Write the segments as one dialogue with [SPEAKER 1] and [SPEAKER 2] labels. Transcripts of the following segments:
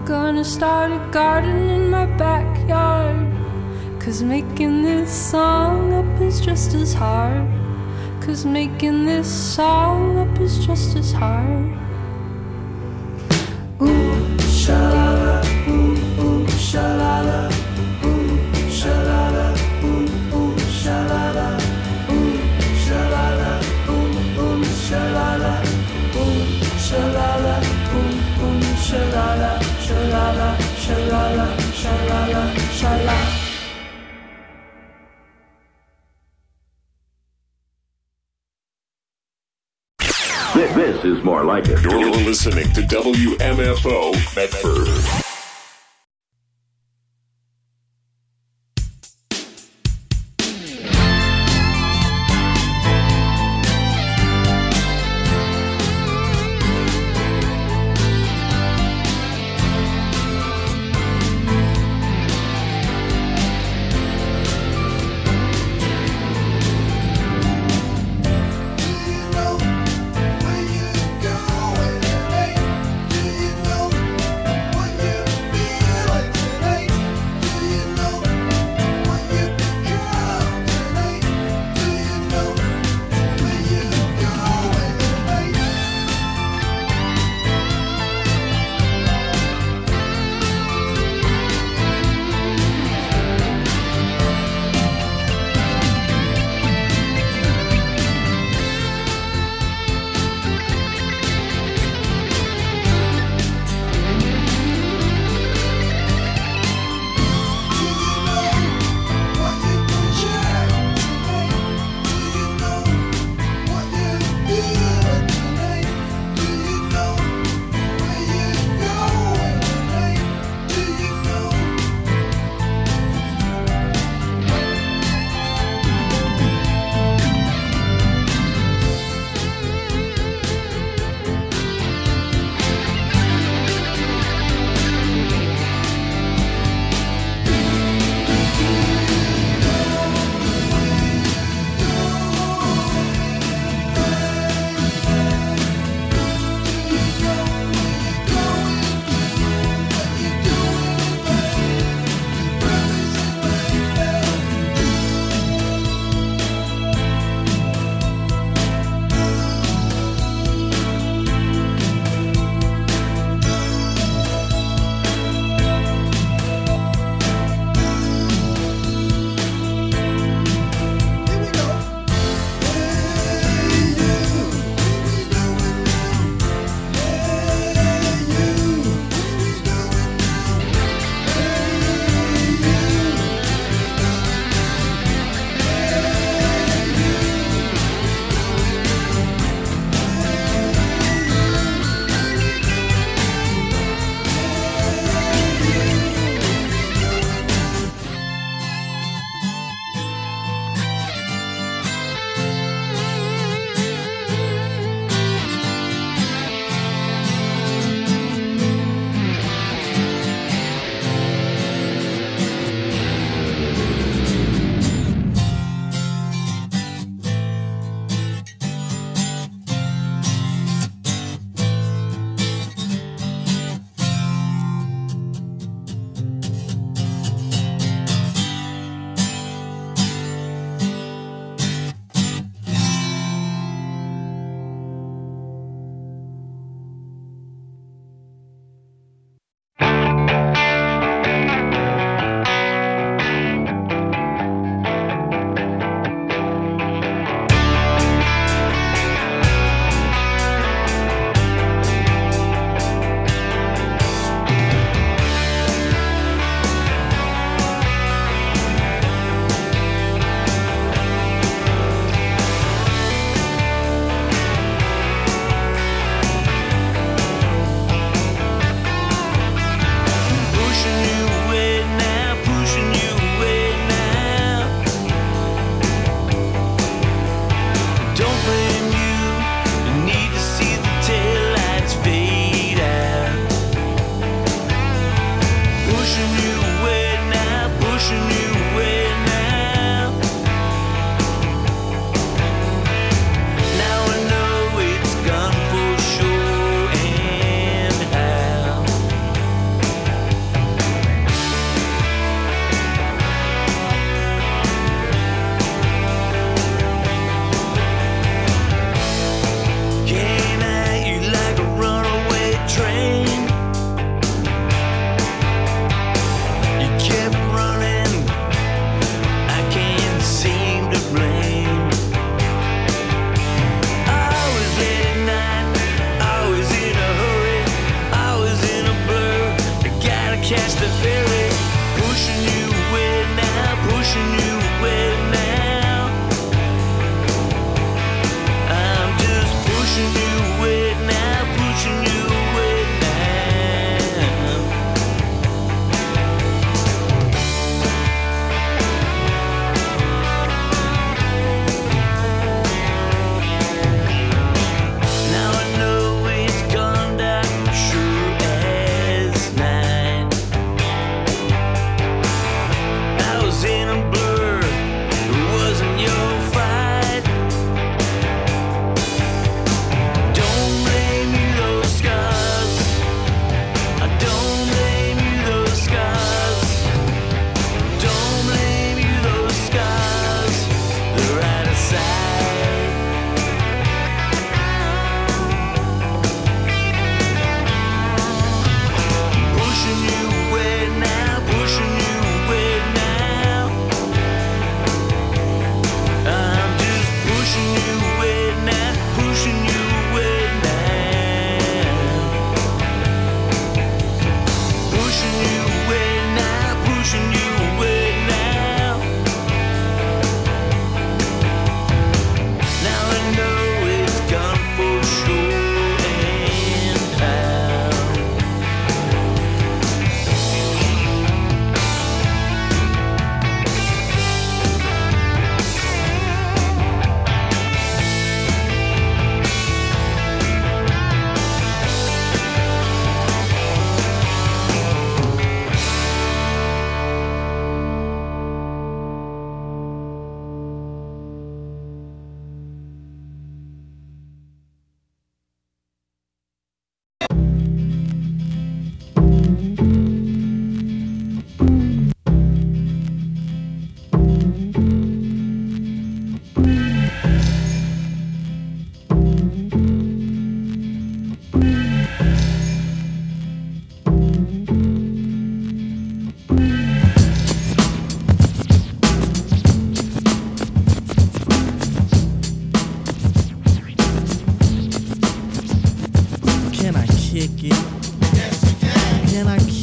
[SPEAKER 1] gonna start a garden in my backyard. 'Cause making this song up is just as hard. 'Cause making this song up is just as hard. Ooh, sha-la-la, ooh, ooh, sha-la-la, ooh, sha-la-la, ooh, ooh, sha-la-la, ooh, sha-la-la, ooh, ooh, sha-la-la, ooh, sha-la-la, ooh, ooh, sha-la-la, sha-la-la, sha-la-la, sha-la-la, sha-la.
[SPEAKER 2] This is more like it.
[SPEAKER 3] You're listening to WMFO Medford.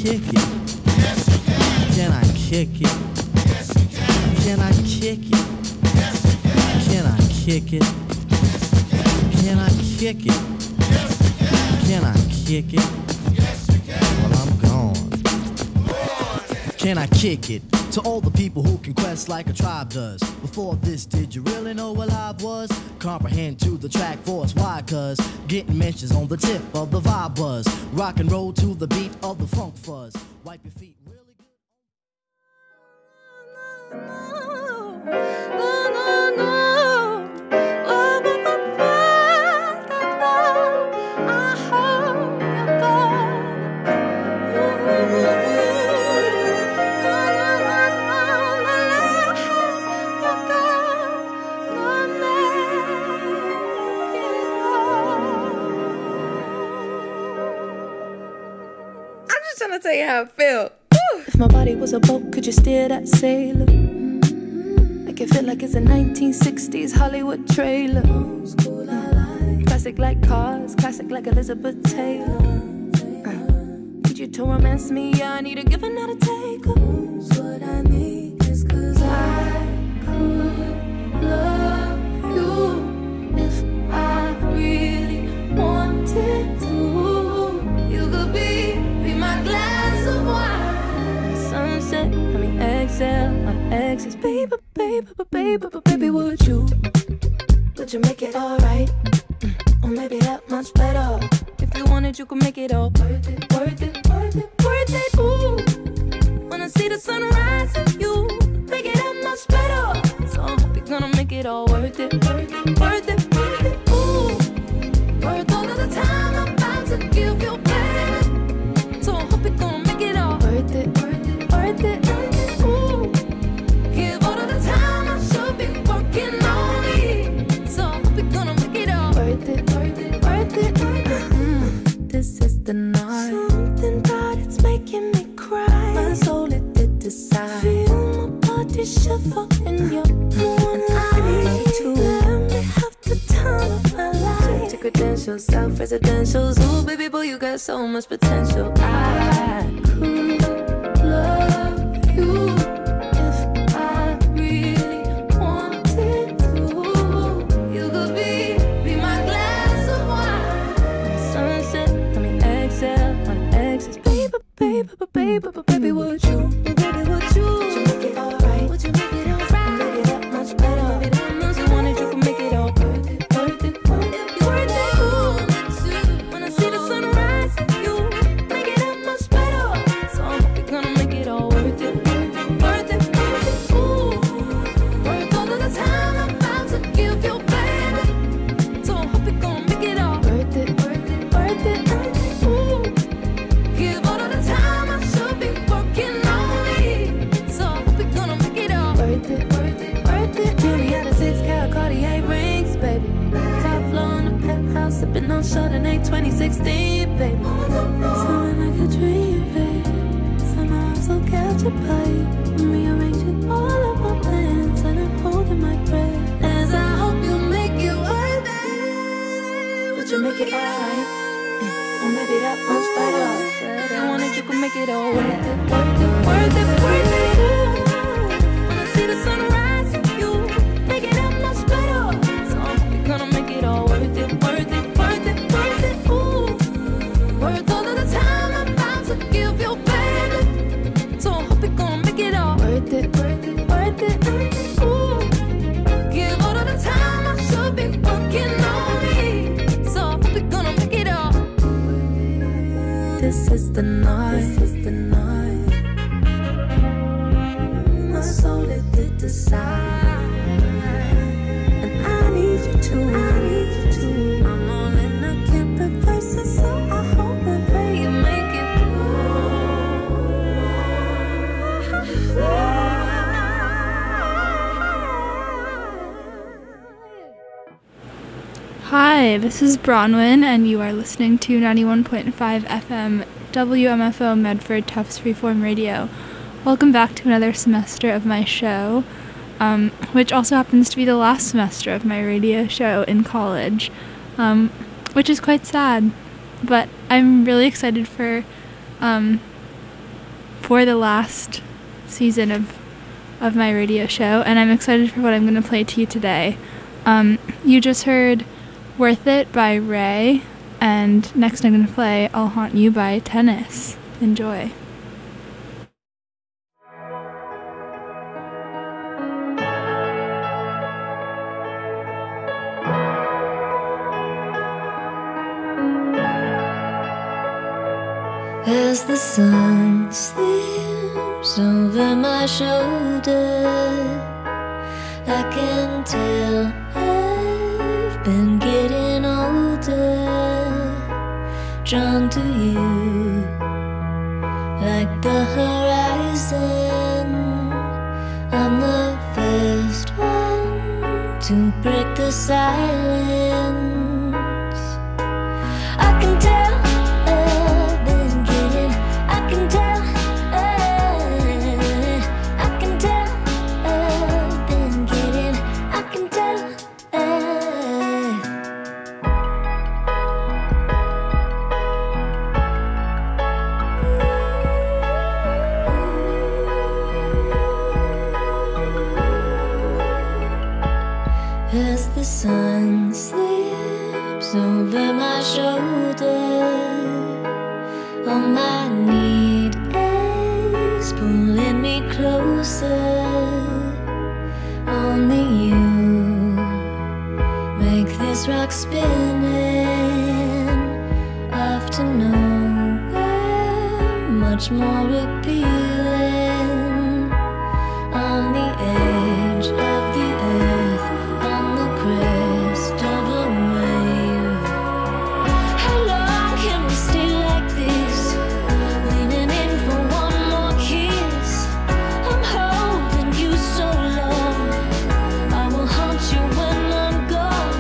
[SPEAKER 4] kick it? Can I kick it? Can I kick it? Can I kick it? Can I kick it? Can I kick it? Well, I'm gone. Can I kick it? To all the people who can quest like a tribe does. Before this, did you really know what I was? Comprehend to the track force, why? Cause getting mentions on the tip of the vibe buzz. Rock and roll to the beat of the funk fuzz. Wipe your feet really good.
[SPEAKER 5] Trying to tell you how I feel. Woo! If my body was a boat, could you steer that sailor? Make it feel like it's a 1960s Hollywood trailer. Classic like cars, classic like Elizabeth Taylor. Need you to romance me, I need a give and not a take. What I need is 'cause I could love you if I really wanted to. You could be my glass of wine. Sunset, let me exhale on exes. Baby, baby, baby, baby, would you make it alright? Or maybe that much better. If you wanted, you could make it all worth it, worth it, worth it, worth it. Ooh, when I see the sunrise and you make it that much better. So I hope you're gonna make it all worth it, worth it, worth it, worth it. Ooh, worth all of the time I'm about to give you, baby. So I hope you're gonna make it all worth it, worth it, worth it, worth it. Ooh, give all of the time I should be working on me. So I hope you're gonna make it all worth it, worth it, worth it, worth it. This is the night. Something about it's making me cry. My soul it did decide. Feel my body shiver in your moonlight. And I need you to let me have the time of my life. Check your credentials, self-residentials. Ooh, baby boy, you got so much potential. I could love you if I really wanted to. You could be my glass of wine. Sunset, let me exhale on exes. Baby, baby, baby, baby, would you? Baby, would you make it alright? Would you make it alright? Make it that much better. Maybe that much you wanted, you could make it all worth it, worth it, worth it, worth it. Ooh, when I see the sunrise, you make it that much better. So I hope you're gonna make it all worth it, worth it, worth it, worth it. Ooh, worth all of the time I'm about to give you, baby. So I hope you're gonna make it all worth it, worth it, worth it, worth it. Ooh, give all of the time I should be working on me. So I hope you're gonna make it all worth it, worth it, worth it. Jimmy had a 6-carat Cartier rings, baby. Top floor in the penthouse, sipping on Chardonnay 2016, baby. So when I could dream, baby, somehow I'm so captured by you. I'm rearranging all of my plans and I'm holding my breath as I hope you make it worth it. Would you make it alright? Or maybe that much better. If you wanted, you could make it all worth it, worth it, worth it, worth it. Ooh, when I see the sunrise, you make it that much better. So I hope you're gonna make it all worth it, worth it, worth it, worth it. Ooh, worth all of the time I'm about to give you, baby. So I hope you're gonna make it all worth it, worth it, worth it, worth it. Ooh, give all of the time I should be working on me. So I hope you're gonna make it all. This is the night. This is the night. My soul it did decide, and I need you to. I need you to. I'm on and I can't reverse it, so I hope and pray you make it.
[SPEAKER 6] Hi, this is Bronwyn, and you are listening to 91.5 FM WMFO Medford Tufts Freeform Radio. Welcome back to another semester of my show, which also happens to be the last semester of my radio show in college, which is quite sad, but I'm really excited for for the last season of my radio show, and I'm excited for what I'm going to play to you today. You just heard Worth It by Ray, and next I'm going to play I'll Haunt You by Tennis. Enjoy.
[SPEAKER 7] As the sun slips over my shoulder, I can tell I've been getting older, drawn to you like the horizon. I'm the first one to break the silence. I can tell as the sun slips over my shoulder, on my need is pulling me closer. Only you make this rock spinning, off to nowhere, much more appealing. On the edge of the earth, on the crest of a wave. How long can we stay like this, leaning in for one more kiss? I'm holding you so long, I will haunt you when I'm gone.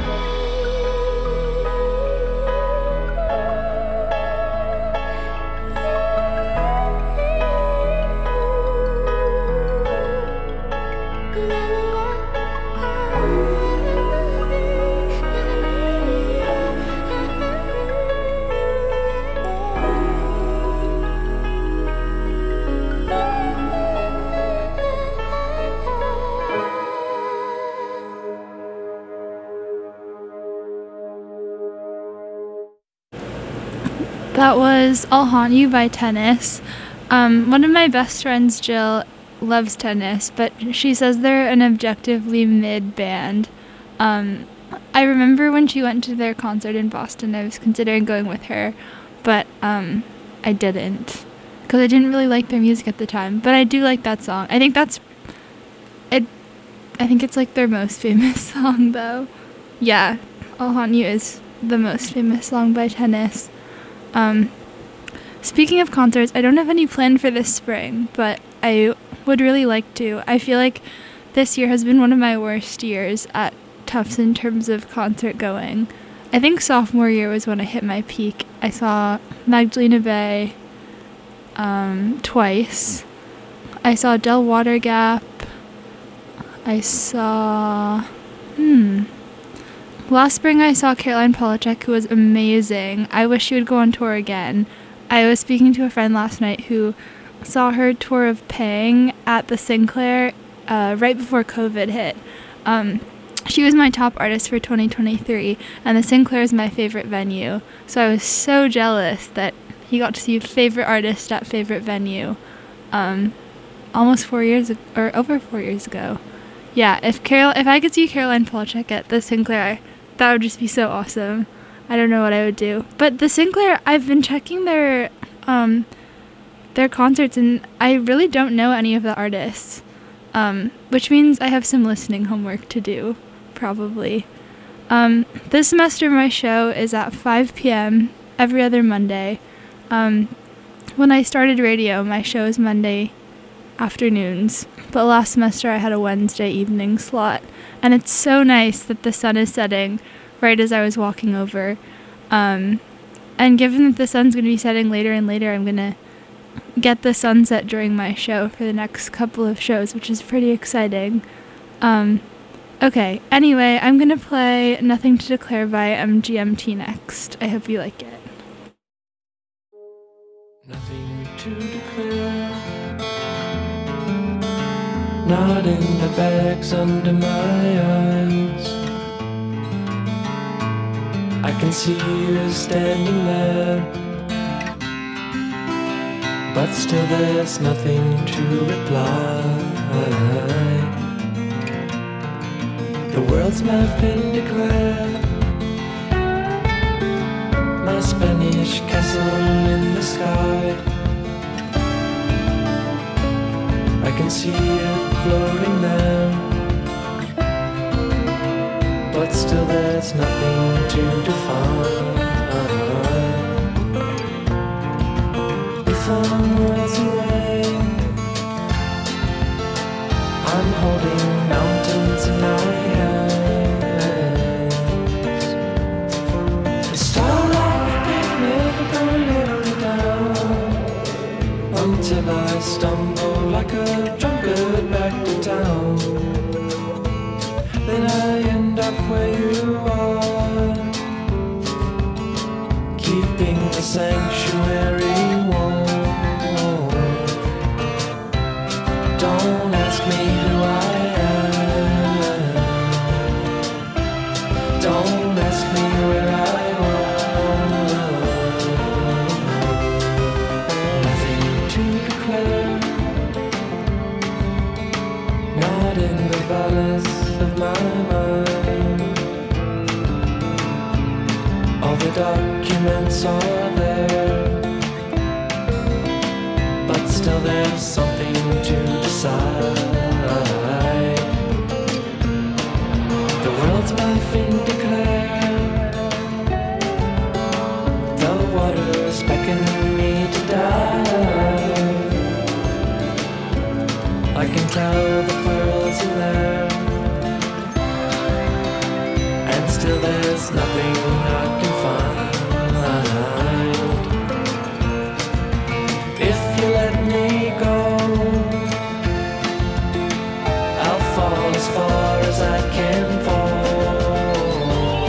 [SPEAKER 6] That was I'll Haunt You by Tennis. One of my best friends, Jill, loves Tennis, but she says they're an objectively mid band. I remember when she went to their concert in Boston, I was considering going with her, but I didn't, because I didn't really like their music at the time. But I do like that song. I think that's it. I think it's like their most famous song, though. Yeah, I'll Haunt You is the most famous song by Tennis. Speaking of concerts, I don't have any planned for this spring, but I would really like to. I feel like this year has been one of my worst years at Tufts in terms of concert going. I think sophomore year was when I hit my peak. I saw Magdalena Bay twice. I saw Del Water Gap. I saw... Last spring I saw Caroline Polachek, who was amazing. I wish she would go on tour again. I was speaking to a friend last night who saw her tour of Pang at the Sinclair right before COVID hit. She was my top artist for 2023, and the Sinclair is my favorite venue. So I was so jealous that he got to see favorite artist at favorite venue almost 4 years or over 4 years ago. Yeah, if I could see Caroline Polachek at the Sinclair, that would just be so awesome. I don't know what I would do. But the Sinclair, I've been checking their concerts, and I really don't know any of the artists, which means I have some listening homework to do, probably. This semester my show is at 5 p.m. every other Monday. When I started radio, my show is Monday afternoons, but last semester I had a Wednesday evening slot, and it's so nice that the sun is setting right as I was walking over, and given that the sun's going to be setting later and later, I'm going to get the sunset during my show for the next couple of shows, which is pretty exciting. Okay, anyway, I'm going to play Nothing to Declare by MGMT next. I hope you like it.
[SPEAKER 8] Nothing to to declare. Not in the bags under my eyes. I can see you standing there, but still there's nothing to reply. The world's map been declared, my Spanish castle in the sky. I can see it floating there, but still there's nothing to define. If I'm worlds away, I'm holding mountains in my hands. The starlight ain't never gonna let me down until I stumble like a drunkard back to town. Then I end up where you are, keeping the sanctuary warm. Don't ask me who I am. Don't ask me where I was. Nothing to declare. Not in the valleys of my mind. All the documents are there, but still there's something to decide. The world's my fin declared, the water's beckoning me to dive. I can tell the pearls in there, and still there's nothing I can find. If you let me go, I'll fall as far as I can fall.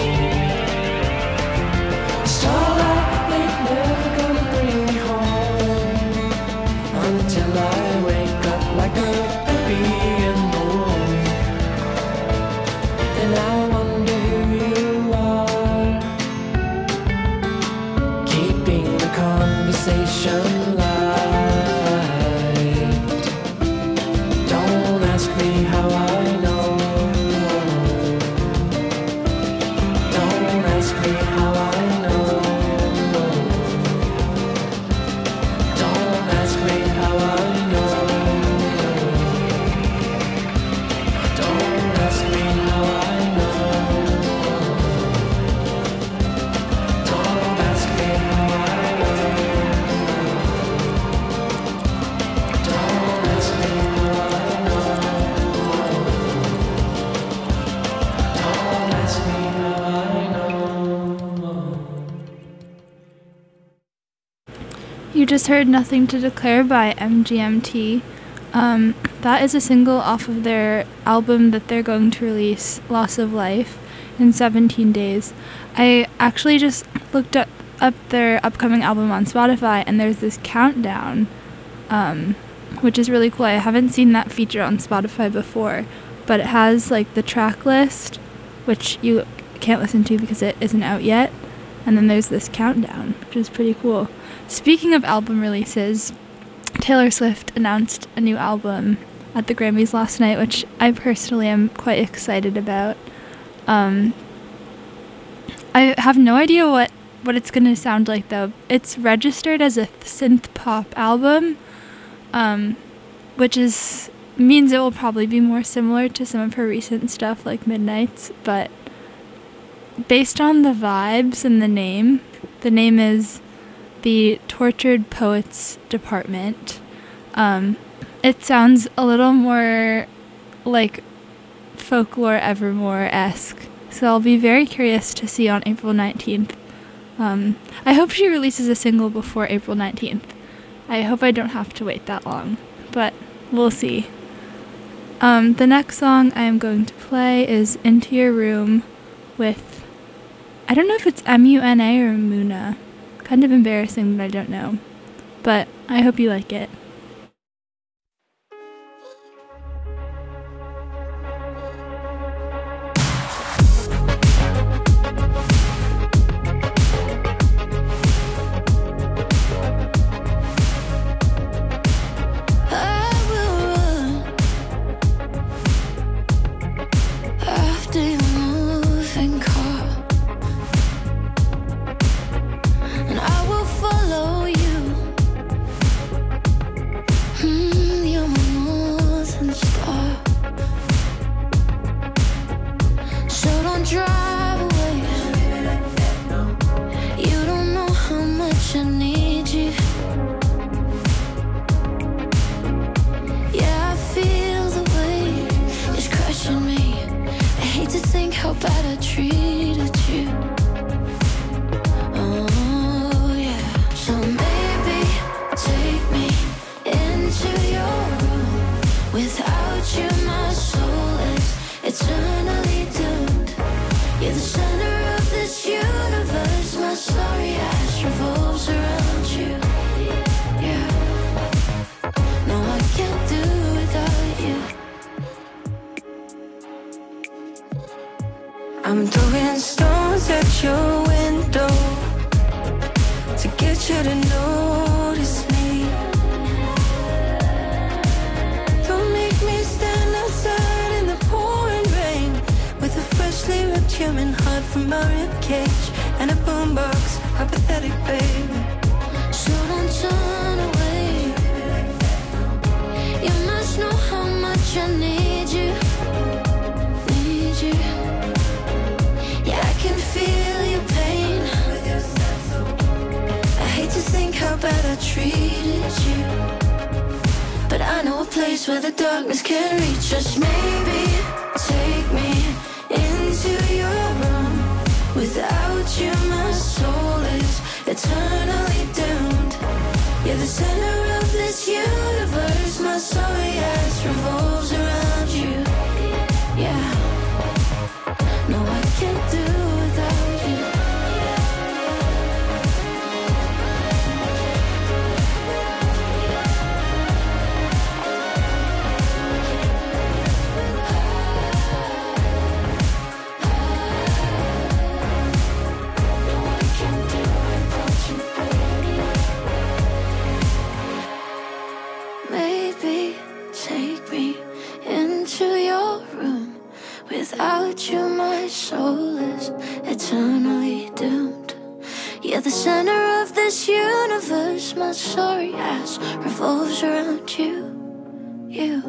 [SPEAKER 8] Starlight ain't never gonna bring me home until I wake up like a baby in the womb. Then I wonder who you are, keeping the conversation light. Don't ask me how I know. Don't ask me how I know. Don't ask me how I know. Don't ask me how I know. Don't ask me how I know. Don't ask me how I know. Don't ask me how I know.
[SPEAKER 6] You just heard Nothing to Declare by MGMT. That is a single off of their album that they're going to release, Loss of Life, in 17 days. I actually just looked up their upcoming album on Spotify, and there's this countdown, which is really cool. I haven't seen that feature on Spotify before, but it has like the track list, which you can't listen to because it isn't out yet, and then there's this countdown, which is pretty cool. Speaking of album releases, Taylor Swift announced a new album at the Grammys last night, which I personally am quite excited about. I have no idea what it's going to sound like, though. It's registered as a synth pop album, which means it will probably be more similar to some of her recent stuff like Midnights, but based on the vibes and the name is The Tortured Poets Department. It sounds a little more like Folklore Evermore-esque, so I'll be very curious to see on April 19th. I hope she releases a single before April 19th. I hope I don't have to wait that long, but we'll see. The next song I am going to play is Into Your Room with, I don't know if it's M-U-N-A or Muna. Kind of embarrassing that I don't know. But I hope you like it.
[SPEAKER 7] I will run after your moving car, and I will follow you. You're my northern star, so don't drive away. You don't know how much I need you. Yeah, I feel the weight is crushing me. I hate to think how bad I treated you. Oh yeah. So maybe take me into your room. Without you my soul is eternally doomed. You're the center of this universe. My sorry ass revolves around you. Yeah. No, I can't do without you. I'm throwing stones at your window to get you to notice me. Don't make me stand outside in the pouring rain with a freshly ripped human heart from my ribcage and a boombox, apathetic baby. So don't turn away. You must know how much I need you. Need you. Yeah, I can feel your pain. I hate to think how bad I treated you, but I know a place where the darkness can reach us. Maybe take me into your room. Without you my soul is eternally doomed. You're the center of this universe. My sorry ass revolves around you. Yeah. No, I can't do without you. Maybe take me into your room. Without you my soul is eternally doomed. You're the center of this universe. My sorry ass revolves around you. You.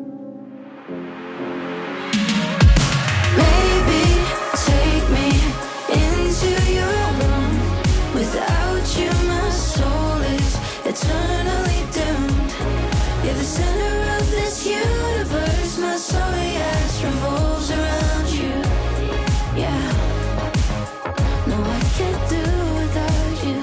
[SPEAKER 7] Maybe take me into your room. Without you my soul is eternally doomed. You're the center of this universe. My sorry ass revolves around you. Yeah. No, I can't do without you.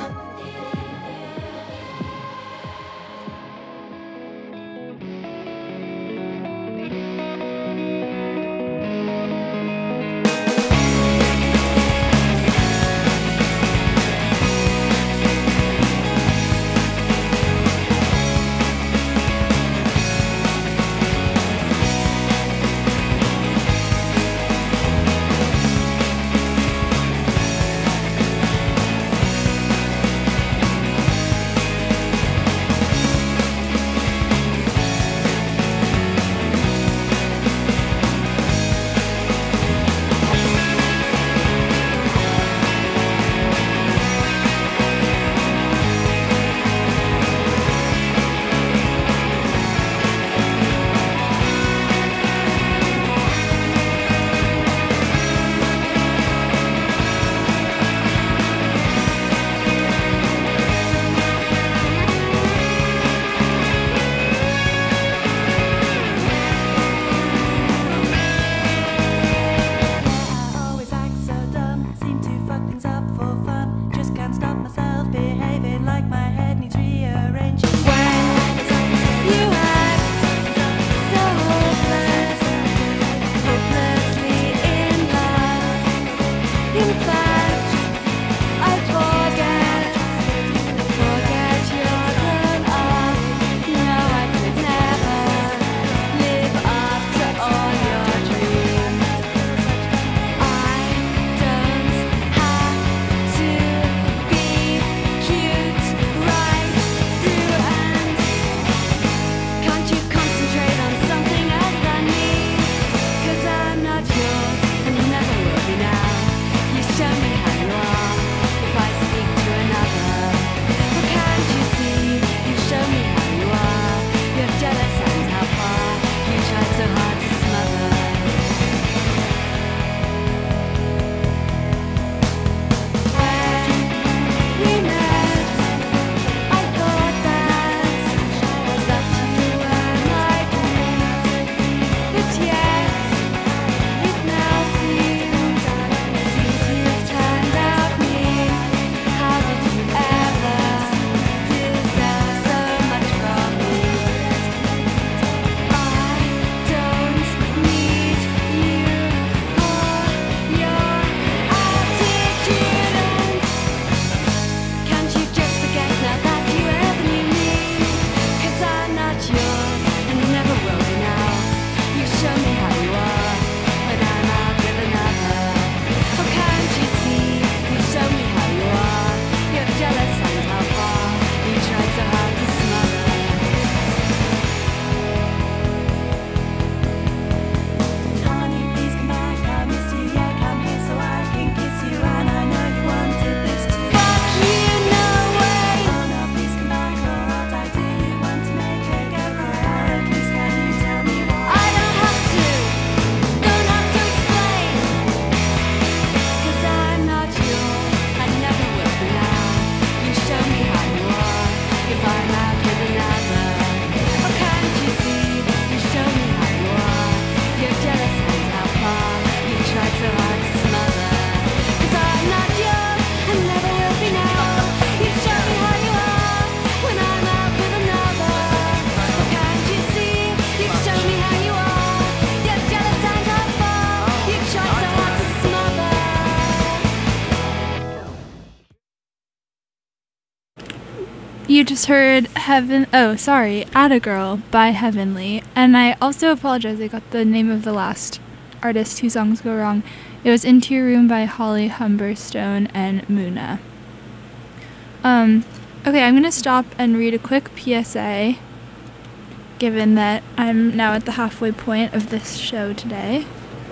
[SPEAKER 6] You just heard Atta Girl by Heavenly. And I also apologize, I got the name of the last artist whose songs go wrong. It was Into Your Room by Holly Humberstone and Muna. Okay, I'm going to stop and read a quick PSA, given that I'm now at the halfway point of this show today.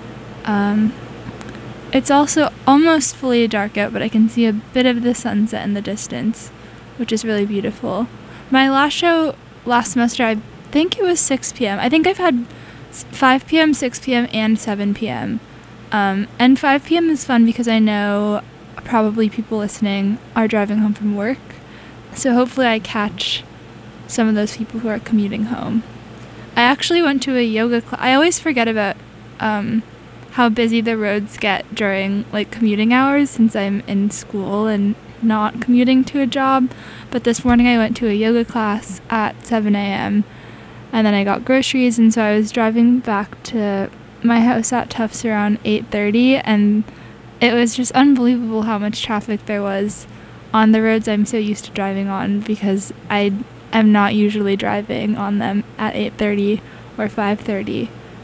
[SPEAKER 6] It's also almost fully dark out, but I can see a bit of the sunset in the distance, which is really beautiful. My last show last semester, I think it was 6 p.m. I think I've had 5 p.m., 6 p.m., and 7 p.m. And 5 p.m. is fun because I know probably people listening are driving home from work. So hopefully I catch some of those people who are commuting home. I actually went to a yoga class. I always forget about how busy the roads get during like commuting hours since I'm in school and not commuting to a job. But this morning I went to a yoga class at 7 a.m. and then I got groceries, and so I was driving back to my house at Tufts around 8:30, and it was just unbelievable how much traffic there was on the roads I'm so used to driving on, because I am not usually driving on them at 8:30 or 5:30.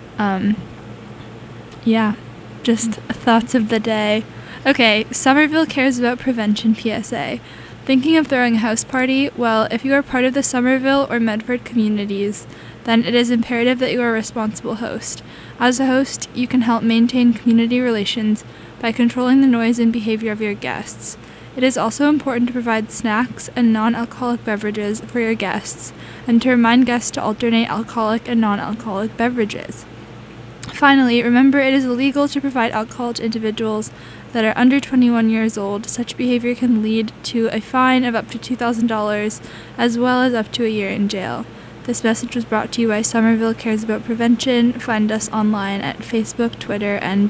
[SPEAKER 6] Yeah, just thoughts of the day. Okay, Somerville cares about prevention PSA. Thinking of throwing a house party? Well, if you are part of the Somerville or Medford communities, then it is imperative that you are a responsible host. As a host, you can help maintain community relations by controlling the noise and behavior of your guests. It is also important to provide snacks and non-alcoholic beverages for your guests, and to remind guests to alternate alcoholic and non-alcoholic beverages. Finally, remember it is illegal to provide alcohol to individuals that are under 21 years old. Such behavior can lead to a fine of up to $2,000, as well as up to a year in jail. This message was brought to you by Somerville Cares About Prevention. Find us online at Facebook, Twitter, and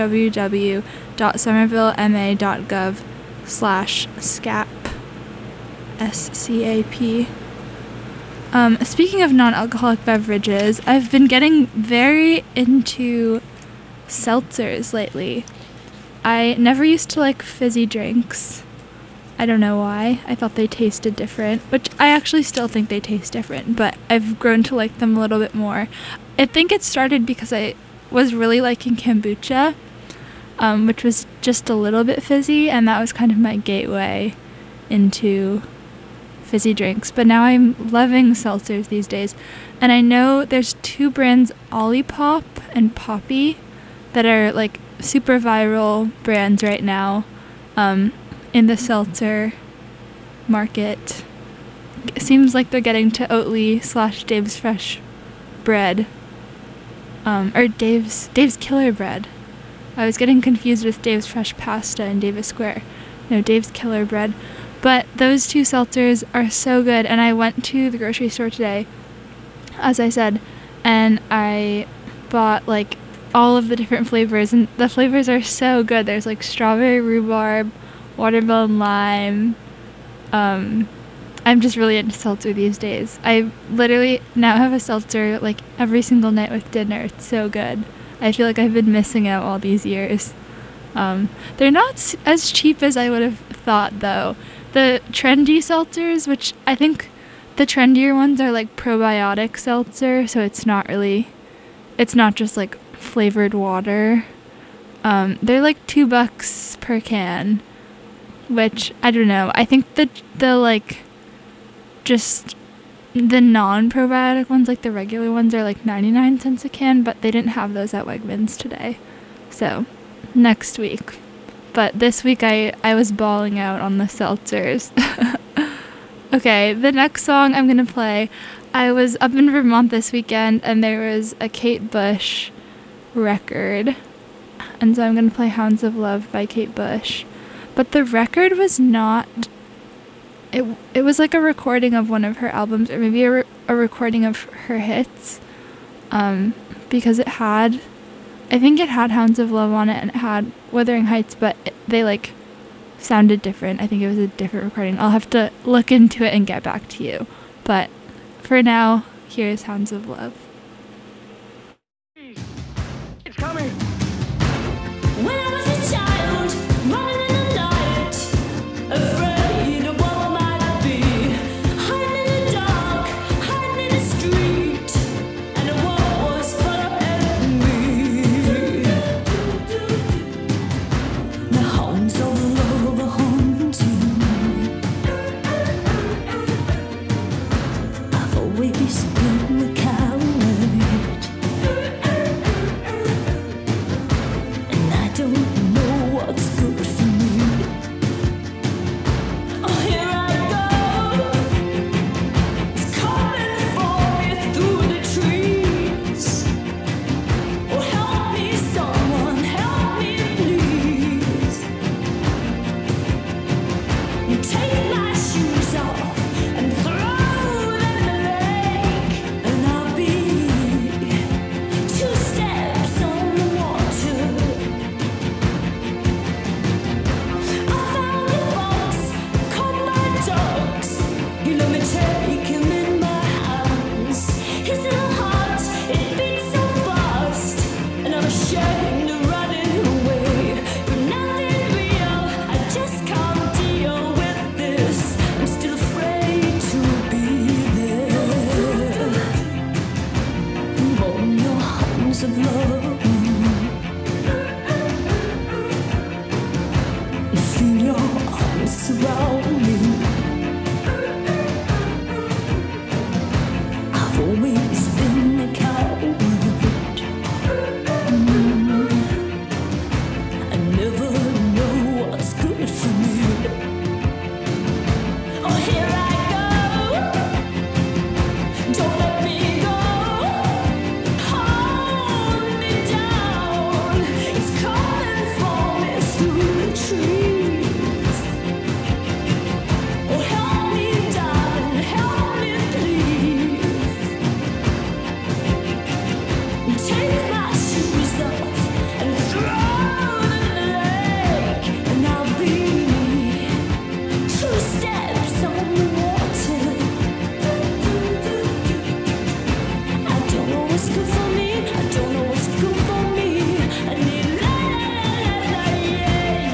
[SPEAKER 6] www.somervillema.gov/SCAP. SCAP. Speaking of non-alcoholic beverages, I've been getting very into seltzers lately. I never used to like fizzy drinks. I don't know why. I thought they tasted different, which I actually still think they taste different, but I've grown to like them a little bit more. I think it started because I was really liking kombucha, which was just a little bit fizzy, and that was kind of my gateway into fizzy drinks. But now I'm loving seltzers these days, and I know there's two brands, Olipop and Poppy, that are like super viral brands right now in the seltzer market. It seems like they're getting to Oatly/Dave's Fresh Bread, or Dave's Killer Bread. I was getting confused with Dave's Fresh Pasta and Davis Square. No, Dave's Killer Bread. But those two seltzers are so good, and I went to the grocery store today, as I said, and I bought like all of the different flavors, and the flavors are so good. There's like strawberry rhubarb, watermelon lime. I'm just really into seltzer these days. I literally now have a seltzer like every single night with dinner. It's so good. I feel like I've been missing out all these years. They're not as cheap as I would have thought, though. The trendy seltzers, which I think the trendier ones are like probiotic seltzer, so it's not just like flavored water. They're like $2 per can, which I don't know. I think the like just the non-probiotic ones, like the regular ones, are like 99 cents a can, but they didn't have those at Wegmans today. So next week. But this week I was bawling out on the seltzers. Okay, the next song I'm gonna play, I was up in Vermont this weekend and there was a Kate Bush record, and so I'm gonna play Hounds of Love by Kate Bush. But the record was not, it was like a recording of one of her albums, or maybe a recording of her hits, because I think it had Hounds of Love on it, and it had Wuthering Heights, but they like sounded different. I think it was a different recording. I'll have to look into it and get back to you. But for now, here's Hounds of Love.
[SPEAKER 8] It's coming.
[SPEAKER 7] When I was a child, running in the night, afraid of what might be, always been a coward, and I don't know what's good for me. Oh, here I go. It's coming for me through the trees. Oh, help me, someone, help me, please. You take my shoes off and throw them in the lake, and I'll be 2 steps on the water. I found a fox, caught my dogs. He let me take him in my hands. His little heart, it beats so fast, and I'm ashamed of running away. You're nothing real, I just can't deal with this. I'm still afraid to be there. Warm your arms of love, and feel your arms surround me. I've always been a coward. I never know what's good for me. Oh, here I go. Don't let me go. Hold me down. It's coming for me through the trees. Oh, help me, darling, help me, please. Take my shoes off and throw them in the lake, and I'll be 2 steps on the water. I don't know what's good for me. I don't know what's good for me. I need la la la yeah,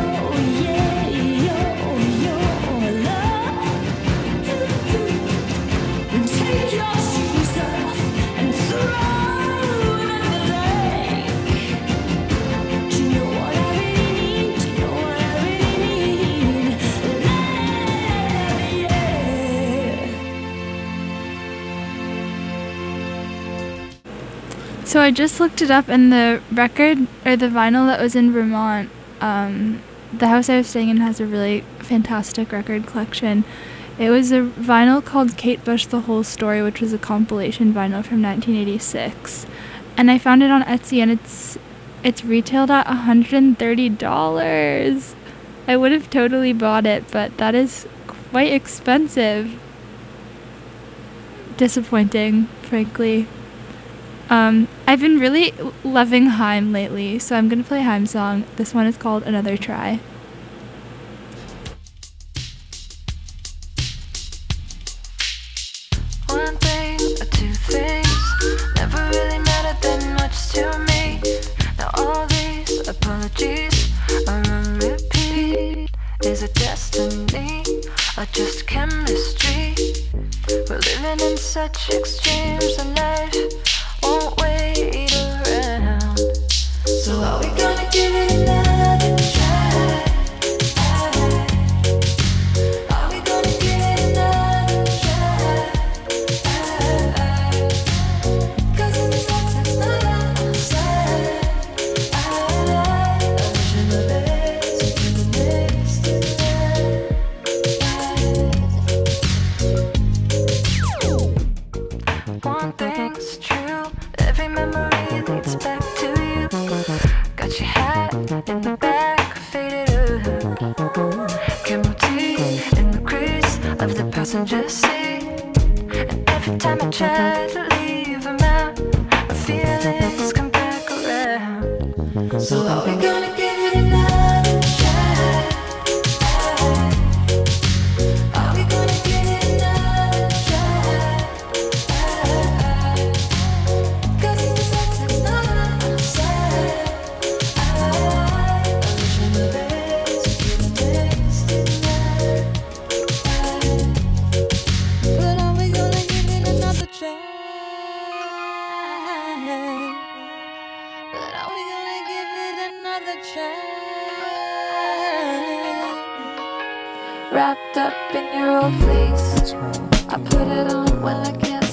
[SPEAKER 7] yo love. Take your shoes off and throw them in the lake. Do you know what I really need? Do you know what I really need? La la la yeah.
[SPEAKER 6] So I just looked it up, and the record or the vinyl that was in Vermont, the house I was staying in has a really fantastic record collection. It was a vinyl called Kate Bush: The Whole Story, which was a compilation vinyl from 1986, and I found it on Etsy, and it's retailed at $130. I would have totally bought it, but that is quite expensive. Disappointing, frankly. I've been really loving Haim lately, so I'm gonna play Haim's song. This one is called Another Try.
[SPEAKER 1] One thing or 2 things never really mattered that much to me. Now all these apologies are on repeat. Is it destiny or just chemistry? We're living in such extremes, and life won't wait around. So are we gonna give it another try? Are we gonna give it another try? 'Cause in this life that's not outside. I wish you the best in the next tonight. One thing's true, every memory leads back to you. Got your hat in the back, faded up. Camel teeth in the crease of the passenger seat. And every time I try to leave them out, my feelings come back around. So are we gonna give it another try? Are we gonna give it another try? 'Cause in this life that's not outside. I wish you the best in the next tonight. But are we gonna give it another try? But are we gonna give it another try? Wrapped up in your old fleece, I put it on when I can't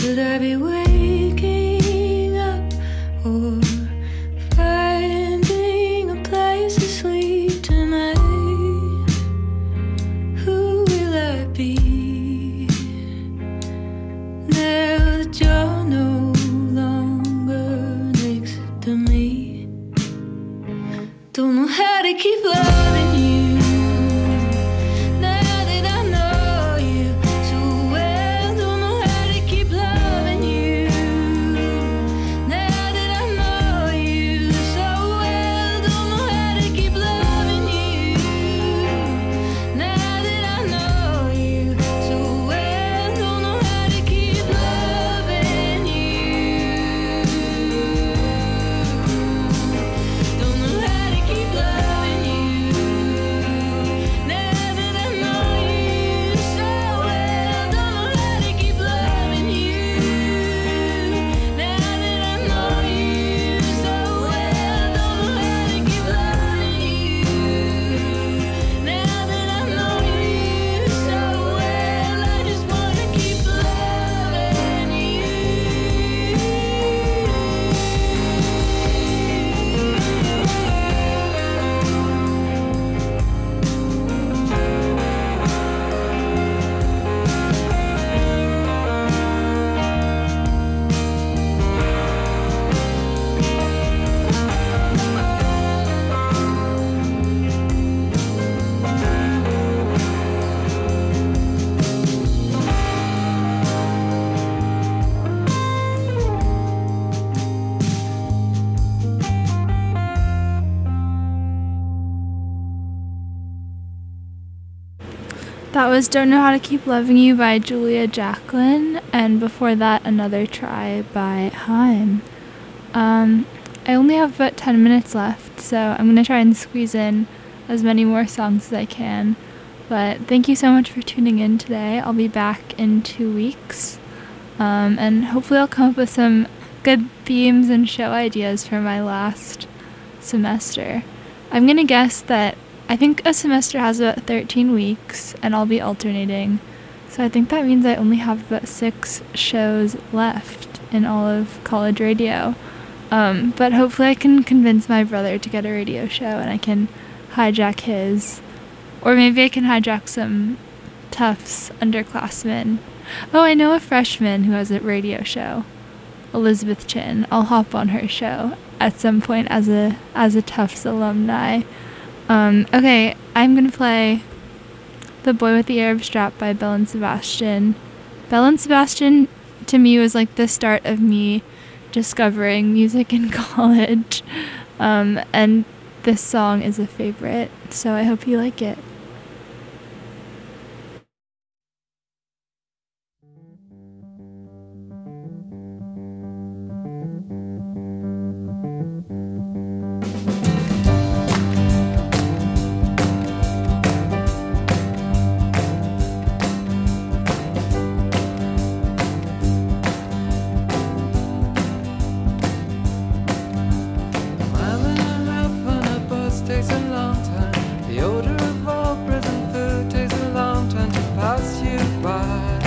[SPEAKER 1] Should I be waking up or finding a place to sleep tonight? Who will I be now that you're no longer next to me? Don't know how to keep loving you.
[SPEAKER 6] That was Don't Know How to Keep Loving You by Julia Jacqueline, and before that, Another Try by Haim. I only have about 10 minutes left, so I'm going to try and squeeze in as many more songs as I can. But thank you so much for tuning in today. I'll be back in 2 weeks, and hopefully I'll come up with some good themes and show ideas for my last semester. I'm going to guess that I think a semester has about 13 weeks, and I'll be alternating. So I think that means I only have about 6 shows left in all of college radio. But hopefully I can convince my brother to get a radio show, and I can hijack his. Or maybe I can hijack some Tufts underclassmen. Oh, I know a freshman who has a radio show, Elizabeth Chin. I'll hop on her show at some point as a Tufts alumni. Okay, I'm gonna play The Boy with the Arab Strap by Belle and Sebastian. Belle and Sebastian, to me, was like the start of me discovering music in college. And this song is a favorite, so I hope you like it.
[SPEAKER 8] Takes a long time. The odor of all prison food takes a long time to pass you by.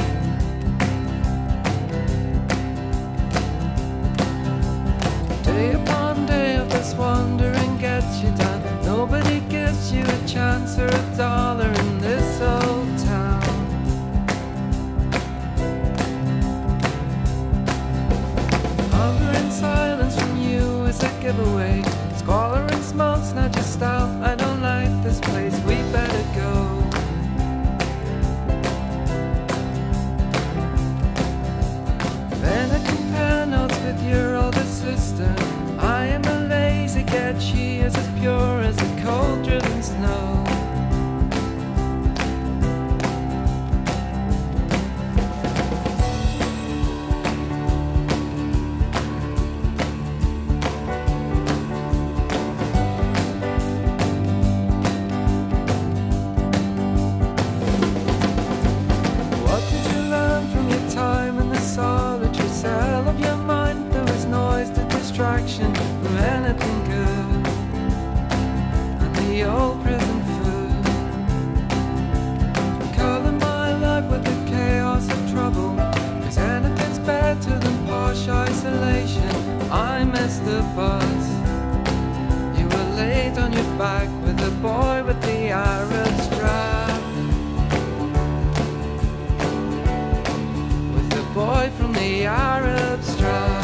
[SPEAKER 8] Day upon day of this wandering gets you down. Nobody gives you a chance or a dollar in this old town. Hunger and silence from you is a giveaway. Squalor and smoke's not your style. I don't like this place, we better go. Then I compare notes with your older sister. I am a lazy cat, she is as pure as the cold driven snow. From anything good and the old prison food. Color my life with the chaos of trouble, 'cause anything's bad the bus. You were laid on your back with the boy with the Arab strap. With the boy from the Arab strap.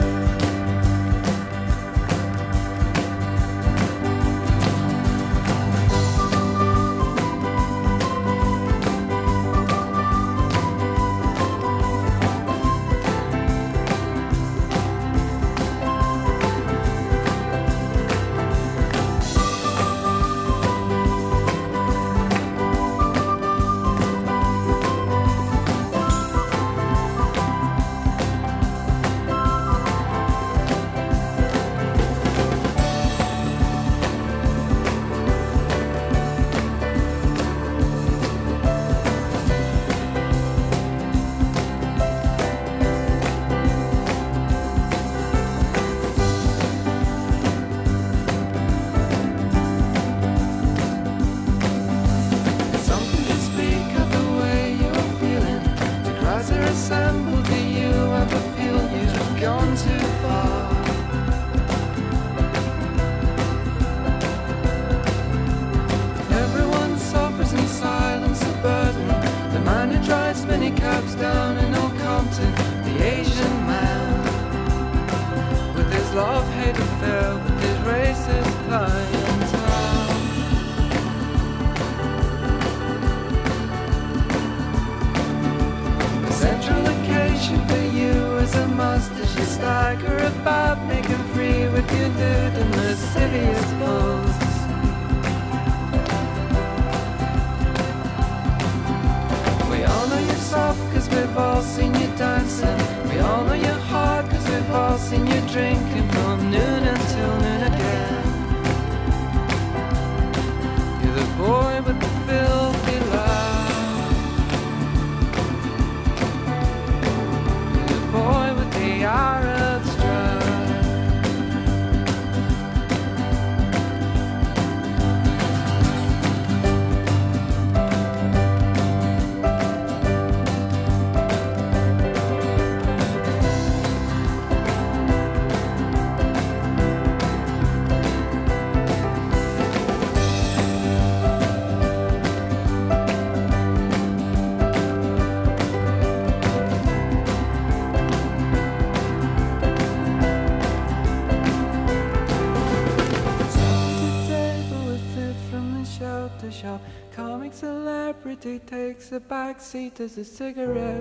[SPEAKER 8] Comic celebrity takes a back seat as the cigarette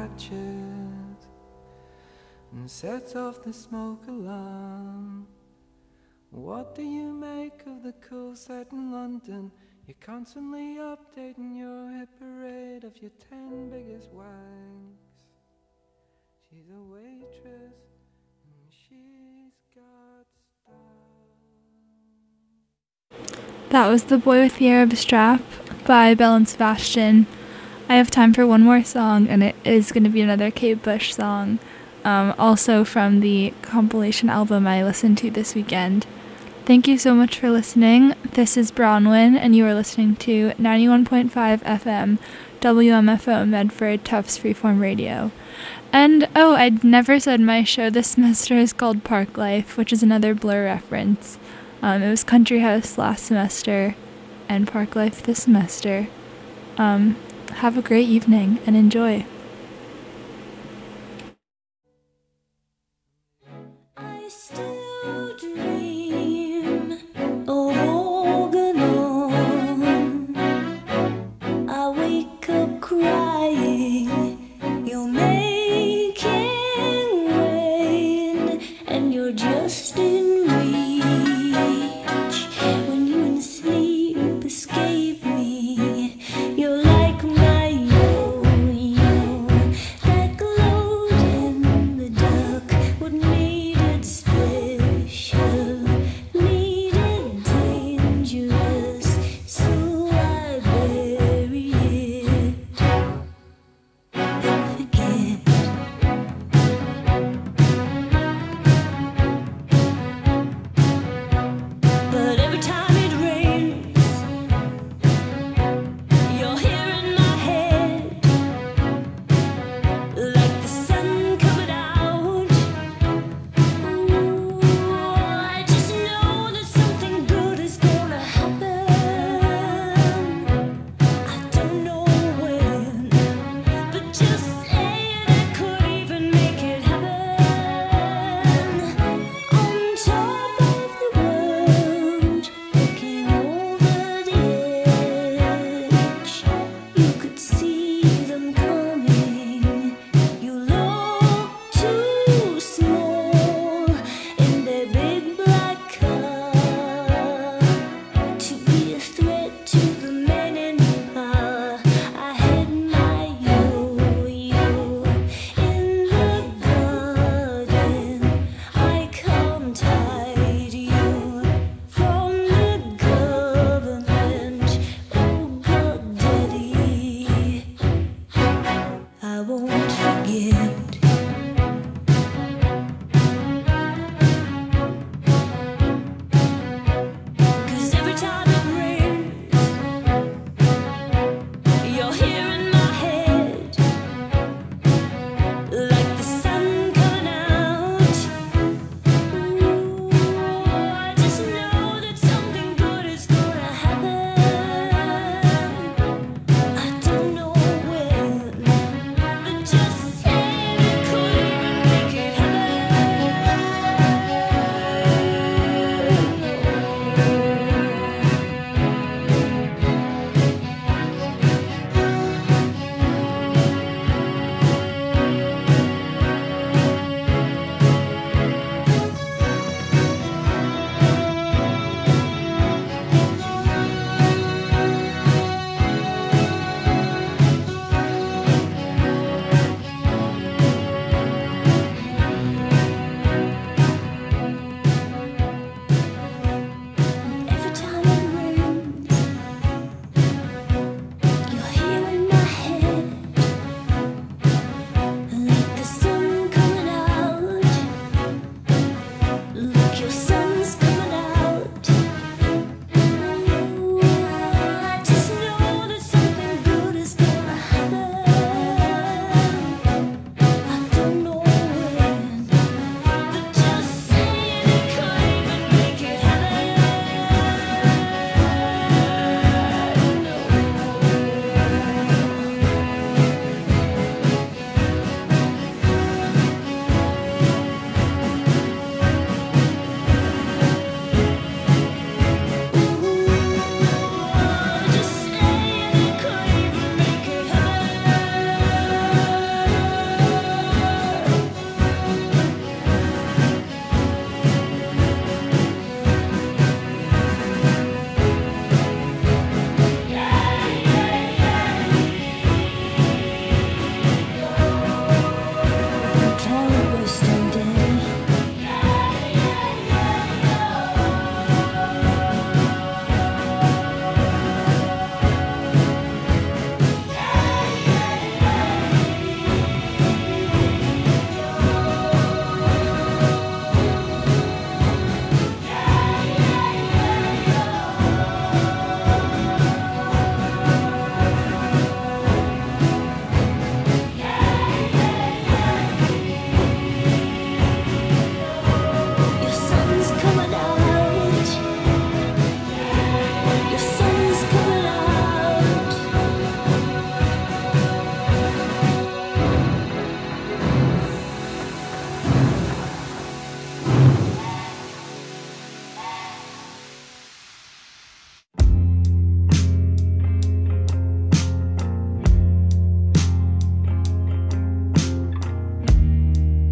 [SPEAKER 8] catches and sets off the smoke alarm. What do you make of the cool set in London? You're constantly updating your hit parade of your 10 biggest wanks. She's a waitress and she's got style.
[SPEAKER 6] That was The Boy with the Arab Strap by Belle and Sebastian. I have time for one more song, and it is going to be another Kate Bush song, also from the compilation album I listened to this weekend. Thank you so much for listening. This is Bronwyn, and you are listening to 91.5 FM WMFO Medford Tufts Freeform Radio. And, I'd never said my show this semester is called Park Life, which is another Blur reference. It was Country House last semester and Park Life this semester. Have a great evening and enjoy.
[SPEAKER 7] I still